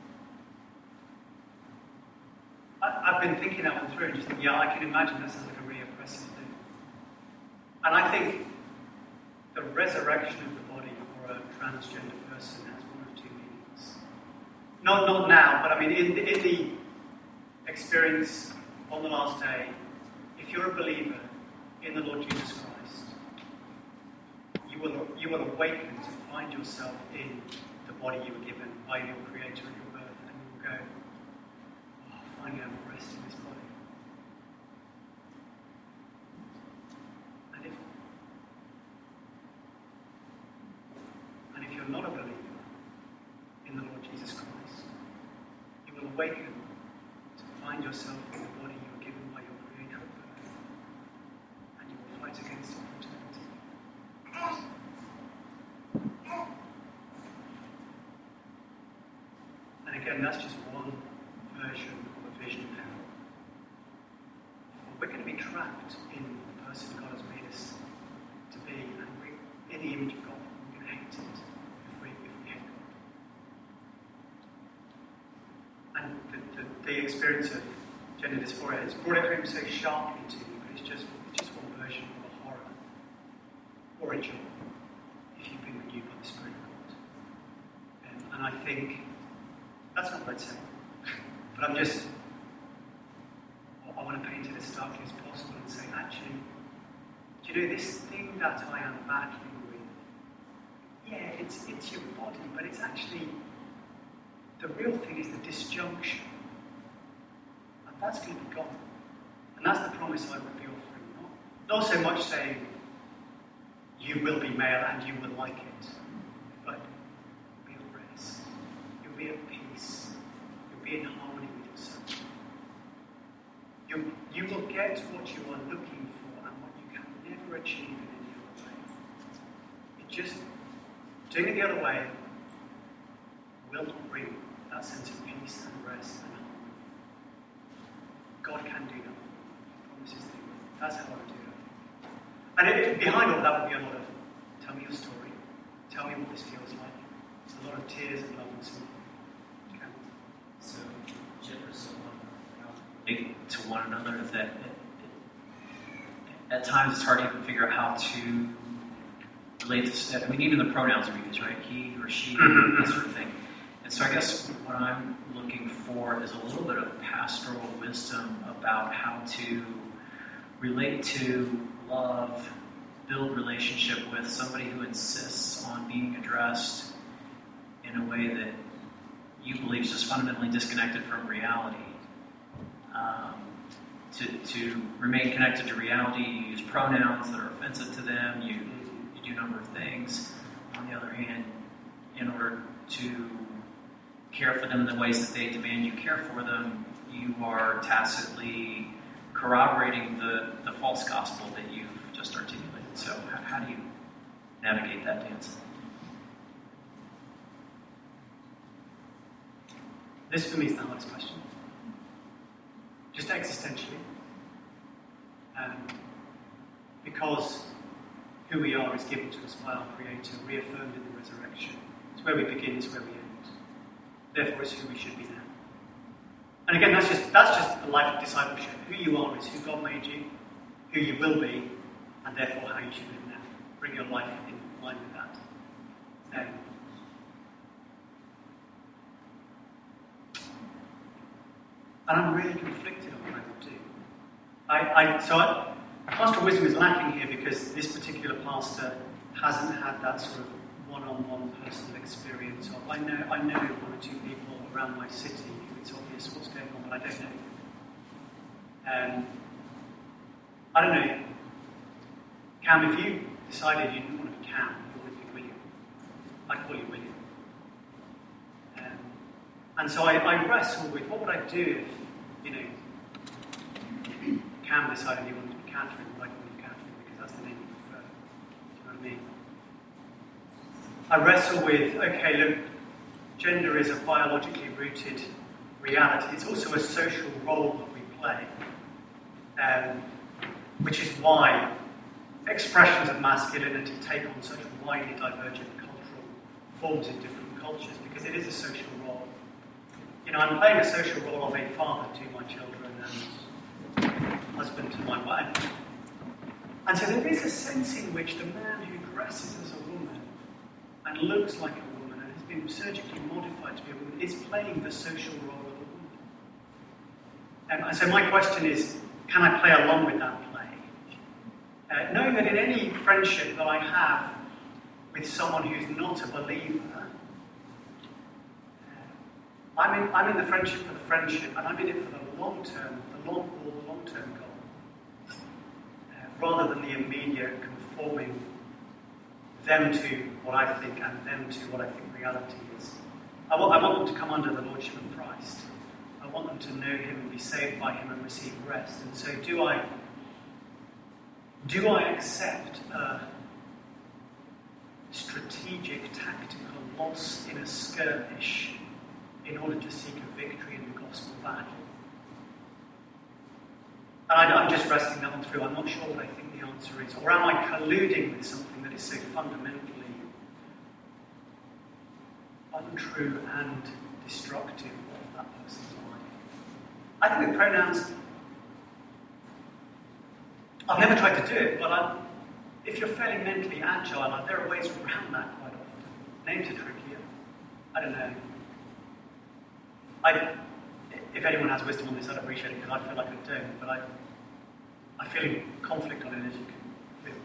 Speaker 1: I, I've been thinking that one through and just thinking, yeah, I can imagine this as like a really oppressive thing. And I think the resurrection of the body for a transgender person has one of two meanings. Not, not now, but I mean in the, in the experience on the last day, if you're a believer in the Lord Jesus Christ, you will you will awaken to find yourself in the body you were given by your Creator at your birth, and you will go, oh, finally I'm at rest in this body. And if and if you're not a believer in the Lord Jesus Christ, you will awaken to find yourself in the body you were given by your Creator at birth, and you will fight against opportunity. And again, that's just one version of a vision of hell. We're going to be trapped in the person God has made us to be, and we're in the image of God. We're going to hate it if we, if we hate God. And the, the, the experience of gender dysphoria has brought it home so sharply to me, but it's just, it's just one version of a horror or a joy if you've been renewed by the Spirit of God. Um, and I think that's not what I'd say, but I'm just, I want to paint it as starkly as possible and say, actually, do you know this thing that I am battling with? Yeah, it's it's your body, but it's actually, the real thing is the disjunction. And that's going to be gone. And that's the promise I would be offering. Not, not so much saying, you will be male and you will like it, but you'll be at rest. You'll be at peace. You'll be in harmony with yourself. You, you will get what you are looking for and what you can never achieve in any other way. It just, doing it the other way will not bring that sense of peace and rest and harmony. God can do that. He promises that He will. That's how I would do it. And it, behind all that would be a lot of, tell me your story, tell me what this feels like. It's a lot of tears and love and sympathy. Okay.
Speaker 7: So, genders so linked to one another that it, it, at times it's hard to even figure out how to relate to, I mean, even the pronouns we use, right? He or she, that sort of thing. And so I guess what I'm looking for is a little bit of pastoral wisdom about how to relate to, love, build relationship with somebody who insists on being addressed in a way that you believe is just fundamentally disconnected from reality. Um, to, to remain connected to reality, you use pronouns that are offensive to them, you, you do a number of things. On the other hand, in order to care for them in the ways that they demand you care for them, you are tacitly corroborating the, the false gospel that you've just articulated. So how, how do you navigate that dance?
Speaker 1: This for me is the hardest question. Just existentially. Um, because who we are is given to us by our Creator, reaffirmed in the resurrection. It's where we begin, it's where we end. Therefore, it's who we should be now. And again, that's just that's just the life of discipleship. Who you are is who God made you, who you will be, and therefore how you should live now. Bring your life in line with that. Um, and I'm really conflicted on what I would do. I, I, so I, pastoral wisdom is lacking here because this particular pastor hasn't had that sort of one-on-one personal experience of, I know, I know one or two people around my city who it's obvious what's going on, but I don't know. Um, I don't know. Cam, if you decided you didn't want to be Cam, you would be William. I'd call you William. Um, and so I, I wrestle with what would I do if, you know, Cam decided he wanted to be Catherine, would I call you Catherine because that's the name you prefer? Do you know what I mean? I wrestle with, okay, look, gender is a biologically rooted reality. It's also a social role that we play, um, which is why expressions of masculinity take on such widely divergent cultural forms in different cultures, because it is a social role. You know, I'm playing a social role of a father to my children and husband to my wife. And so there is a sense in which the man who dresses as a woman and looks like a woman and has been surgically modified to be a woman is playing the social role of a woman. Um, and so my question is, can I play along with that play? Uh, knowing that in any friendship that I have with someone who's not a believer, uh, I'm, in, I'm in the friendship for the friendship, and I'm in it for the long term, the long haul, the long term goal, uh, rather than the immediate conforming them to what I think and them to what I think reality is. I want, I want them to come under the lordship of Christ. I want them to know him and be saved by him and receive rest. And so do I do I accept a strategic, tactical loss in a skirmish in order to seek a victory in the gospel battle? And I, I'm just wrestling that one through. I'm not sure what I think the answer is. Or am I colluding with something that is so fundamentally untrue and destructive of that person's life? I think with pronouns, I've never tried to do it, but I'm, if you're fairly mentally agile, there are ways around that quite often. Names are trickier. I don't know. I, if anyone has wisdom on this, I'd appreciate it, because I feel like I don't, but I, I feel in conflict on it, as you can feel.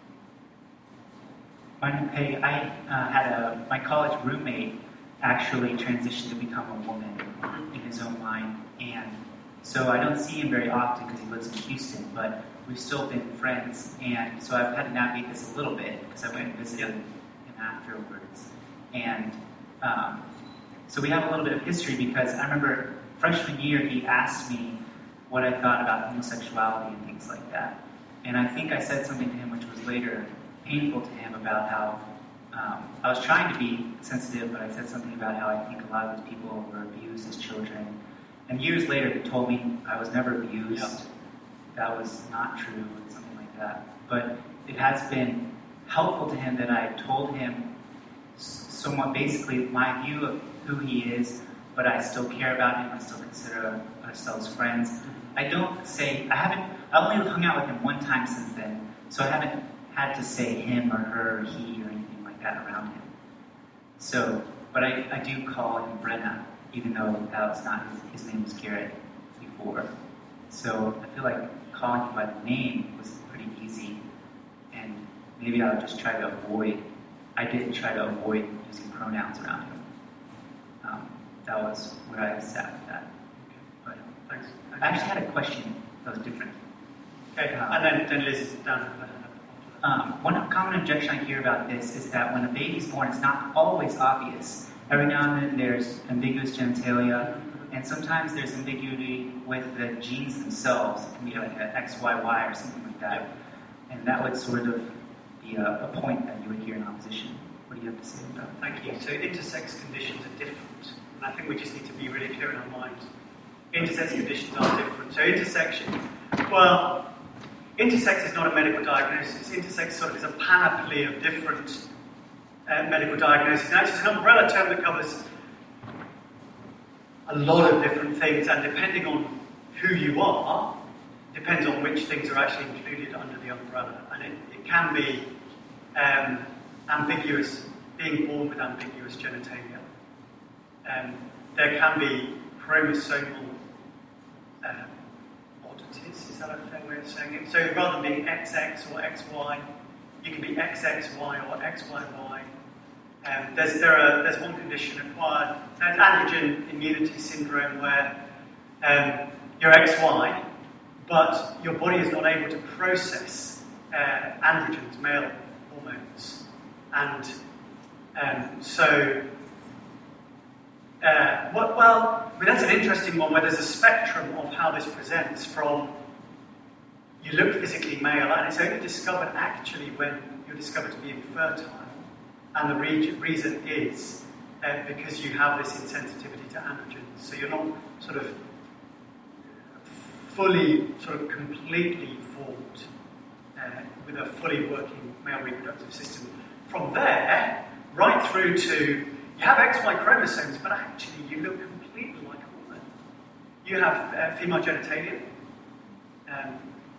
Speaker 8: Martin, hey, I uh, had a, my college roommate actually transitioned to become a woman in his own mind, and so I don't see him very often because he lives in Houston, but we've still been friends, and so I've had to navigate this a little bit because I went and visited him afterwards. And um, so we have a little bit of history, because I remember freshman year he asked me what I thought about homosexuality and things like that. And I think I said something to him which was later painful to him about how um, I was trying to be sensitive, but I said something about how I think a lot of these people were abused as children. And years later he told me I was never abused. Yep. That was not true, something like that. But it has been helpful to him that I told him somewhat basically my view of who he is, but I still care about him, I still consider ourselves friends. I don't say, I haven't, I only hung out with him one time since then, so I haven't had to say him or her or he or anything like that around him. So, but I, I do call him Brenna, even though that was not, his, his name was Garrett before. So I feel like calling him by the name was pretty easy, and maybe I'll just try to avoid, I did try to avoid using pronouns around him. Um, that was where I sat with that. But
Speaker 1: Thanks.
Speaker 8: I actually had a question that was different.
Speaker 1: Okay,
Speaker 8: Um,
Speaker 1: and then, then Liz is down.
Speaker 8: Um, one common objection I hear about this is that when a baby's born, it's not always obvious. Every now and then there's ambiguous genitalia, and sometimes there's ambiguity with the genes themselves. It can be like an X Y Y or something like that. And that would sort of be a, a point that you would hear in opposition. What do you have to say about that?
Speaker 1: Thank you. So intersex conditions are different, and I think we just need to be really clear in our minds. Intersex conditions are different. So intersection, well, intersex is not a medical diagnosis. Intersex sort of is a panoply of different uh, medical diagnoses. Now, it's an umbrella term that covers a lot of different things, and depending on who you are, depends on which things are actually included under the umbrella. And it, it can be um, ambiguous, being born with ambiguous genitalia. Um, there can be chromosomal uh, oddities, is that a fair way of saying it? So rather than being X X or X Y, you can be X X Y or X Y Y. Um, there's, there are, there's one condition acquired, there's androgen immunity syndrome, where um, you're X Y, but your body is not able to process uh, androgens, male hormones. And um, so, uh, well, well I mean, that's an interesting one where there's a spectrum of how this presents from you look physically male, and it's only discovered actually when you're discovered to be infertile. And the re- reason is uh, because you have this insensitivity to androgens. So you're not sort of fully, sort of completely formed uh, with a fully working male reproductive system. From there, right through to, you have X Y chromosomes, but actually you look completely like a woman. You have uh, female genitalia, um,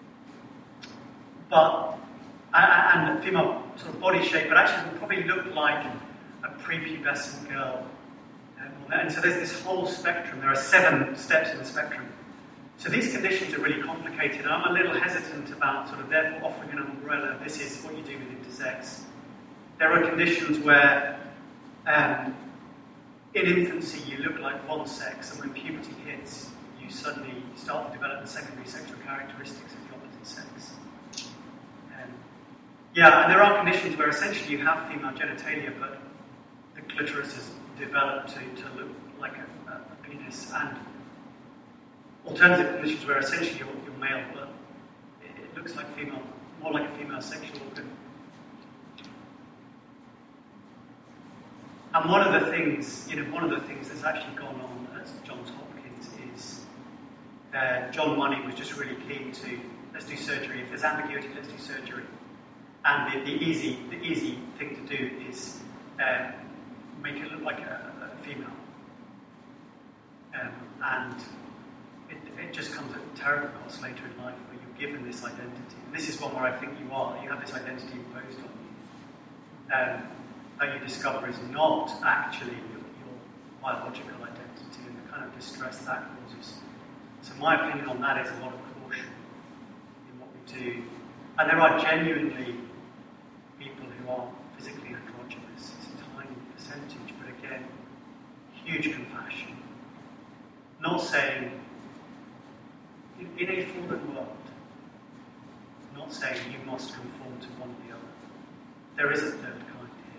Speaker 1: but and female sort of body shape, but actually will probably look like a prepubescent girl. And so there's this whole spectrum. There are seven steps in the spectrum. So these conditions are really complicated. And I'm a little hesitant about sort of therefore offering an umbrella. This is what you do with intersex. There are conditions where um, in infancy you look like one sex, and when puberty hits, you suddenly start to develop the secondary sexual characteristics of the opposite sex. Um, yeah, and there are conditions where essentially you have female genitalia, but the clitoris is developed to, to look like a, a, a penis, and alternative conditions where essentially you're, you're male, but it, it looks like female, more like a female sexual organ. And one of the things, you know, one of the things that's actually gone on at Johns Hopkins is uh, John Money was just really keen to let's do surgery. If there's ambiguity, let's do surgery. And the, the easy, the easy thing to do is uh, make it look like a, a female. Um, and it, it just comes at terrible cost later in life, where you're given this identity. And this is one where I think you are. You have this identity imposed on you. Um, that you discover is not actually your, your biological identity, and the kind of distress that causes. So my opinion on that is a lot of caution in what we do. And there are genuinely people who are physically androgynous. It's a tiny percentage, but again, huge compassion. Not saying, in, in a fallen world, not saying you must conform to one or the other. There is a third kind.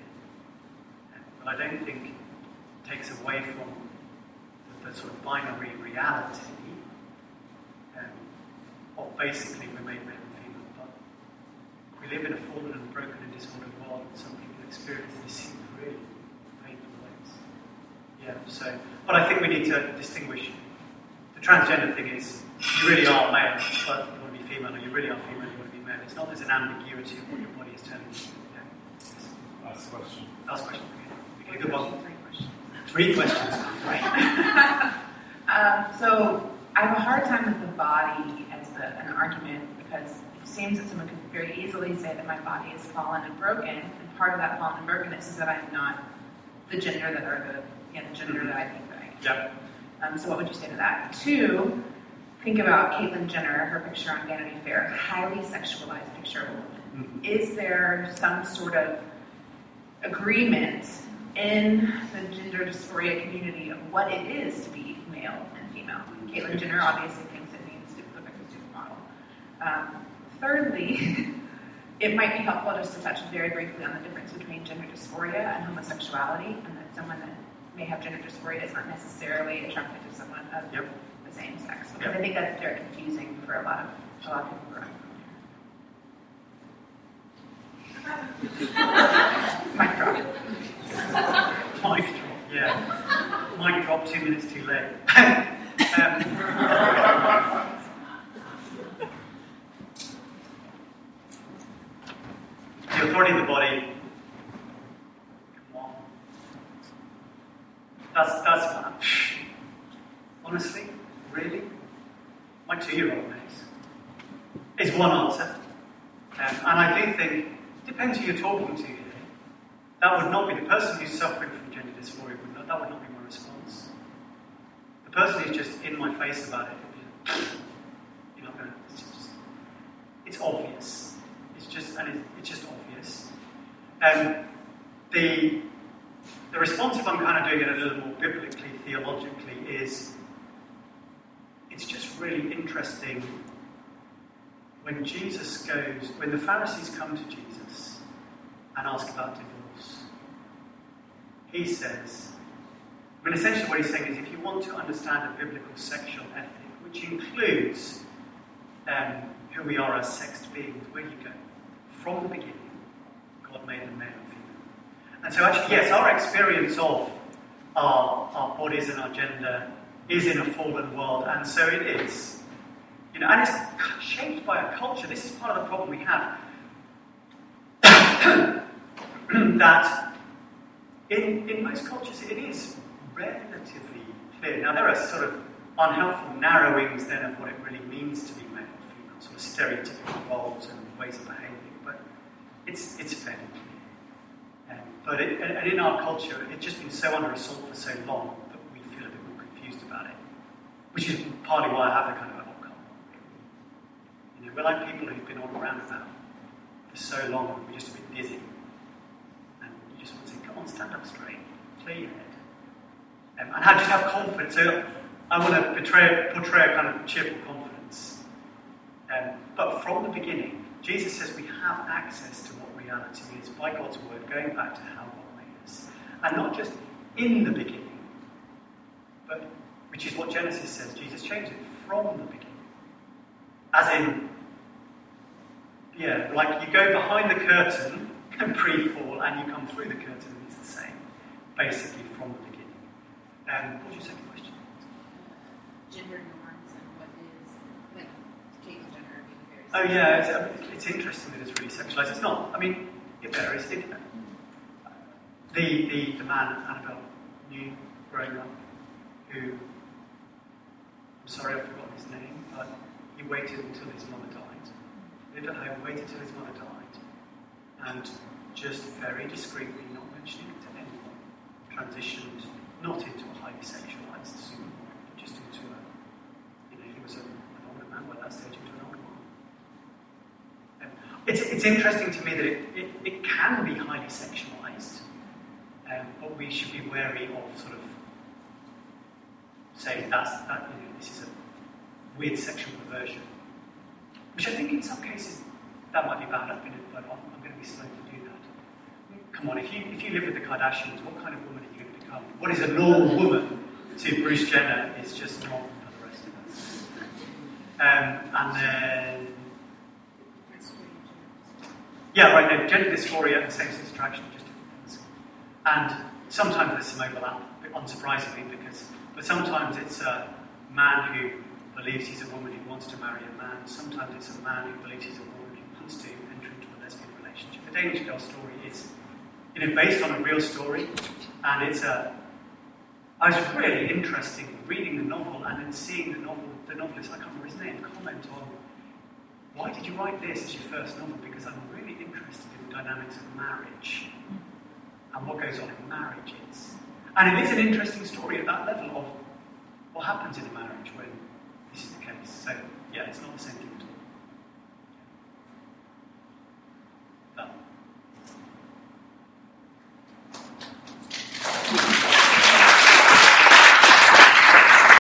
Speaker 1: But I don't think it takes away from the, the sort of binary reality um, of basically we're made male and female. But we live in a fallen and broken and disordered world, and some people experience this in really painful ways. Yeah, so, but I think we need to distinguish. The transgender thing is, you really are male, but you want to be female, or you really are female, you want to be male. It's not there's an ambiguity of what your body is telling you. Yeah.
Speaker 3: Last question.
Speaker 1: Last question. A good one. Three questions. Three questions.
Speaker 5: Right. um, so I have a hard time with the body as the, an argument, because it seems that someone could very easily say that my body is fallen and broken, and part of that fallen and brokenness is that I'm not the gender that or the yeah, the gender mm-hmm. that I think that I am.
Speaker 1: Yep.
Speaker 5: Um, so what would you say to that? Two, think about Caitlyn Jenner, her picture on Vanity Fair, highly sexualized picture of a woman. Mm-hmm. Is there some sort of agreement in the gender dysphoria community of what it is to be male and female? Caitlyn Jenner obviously thinks it means to look like a supermodel. Um, thirdly, it might be helpful just to touch very briefly on the difference between gender dysphoria and homosexuality, and that someone that may have gender dysphoria is not necessarily attracted to someone of
Speaker 1: yep.
Speaker 5: the same sex. Because
Speaker 1: yep.
Speaker 5: I think that's very confusing for a lot of a lot of people who are unfamiliar. Mic drop.
Speaker 1: Mic drop, yeah. Mic drop two minutes too late. um, the authority of the body. Come on. That's, that's one. Honestly? Really? My two-year-old knows. Is one answer. Um, and I do think, it depends who you're talking to here. That would not be the person who's suffering from gender dysphoria. Would not, that would not be my response. The person who's just in my face about it, you're not going to. It's just, it's obvious. It's just, and it, it's just obvious. Um, the, the response, if I'm kind of doing it a little more biblically, theologically, is it's just really interesting when Jesus goes, when the Pharisees come to Jesus and ask about divorce. He says, I mean, essentially what he's saying is if you want to understand a biblical sexual ethic, which includes um, who we are as sexed beings, where do you go? From the beginning, God made them male and female. And so actually, yes, our experience of our, our bodies and our gender is in a fallen world, and so it is. You know, and it's shaped by a culture. This is part of the problem we have. that in, in most cultures it is relatively clear. Now there are sort of unhelpful narrowings then of what it really means to be male or female, sort of stereotypical roles and ways of behaving, but it's it's fairly clear. Um, but it, and in our culture, it's just been so under assault for so long that we feel a bit more confused about it, which is partly why I have the kind of a hot couple. You know, we're like people who've been all around about for so long that we're just a bit dizzy, and you just want to say, "Come on, stand up straight, clear your head." Um, and have, just have confidence. So I want to portray, portray a kind of cheerful confidence. Um, but from the beginning, Jesus says we have access to what reality is by God's word, going back to how God made us. And not just in the beginning, but which is what Genesis says. Jesus changed it from the beginning. As in, yeah, like you go behind the curtain pre-fall and you come through the curtain and it's the same, basically from the beginning. Um, what was your second question?
Speaker 9: Gender norms and what is, like, Caitlyn Jenner being very
Speaker 1: Oh yeah, it's, uh, it's interesting that it's really sexualized. It's not. I mean, it varies. It, the, the the man Annabelle knew growing up, who I'm sorry I've forgotten his name, but he waited until his mother died. Lived at home, waited until his mother died, and just very discreetly, not mentioning it to anyone, transitioned not into a highly sexualized superboy, but just into a, you know, he was a, an older man by that stage into an older woman. Um, it's, it's interesting to me that it, it, it can be highly sexualized, um, but we should be wary of sort of saying that's, that, you know, this is a weird sexual perversion, which I think in some cases that might be bad, I've been, but I'm, I'm going to be slow to do that. Come on, if you if you live with the Kardashians, what kind of woman are you going to become? What is a normal woman to Bruce Jenner is just not for the rest of us. Um, and then, yeah, right. No, gender dysphoria and same-sex attraction are just different things. And sometimes there's some overlap, unsurprisingly, because but sometimes it's a man who believes he's a woman who wants to marry a man. Sometimes it's a man who believes he's a woman who wants to enter into a lesbian relationship. The Danish Girl story is, you know, based on a real story, and it's a. I was really interested reading the novel and then seeing the novel. The novelist, I can't remember his name, comment on why did you write this as your first novel? Because I'm really interested in the dynamics of marriage and what goes on in marriages. And it is an interesting story at that level of what happens in a marriage when this is the case. So yeah, it's not the same thing at all.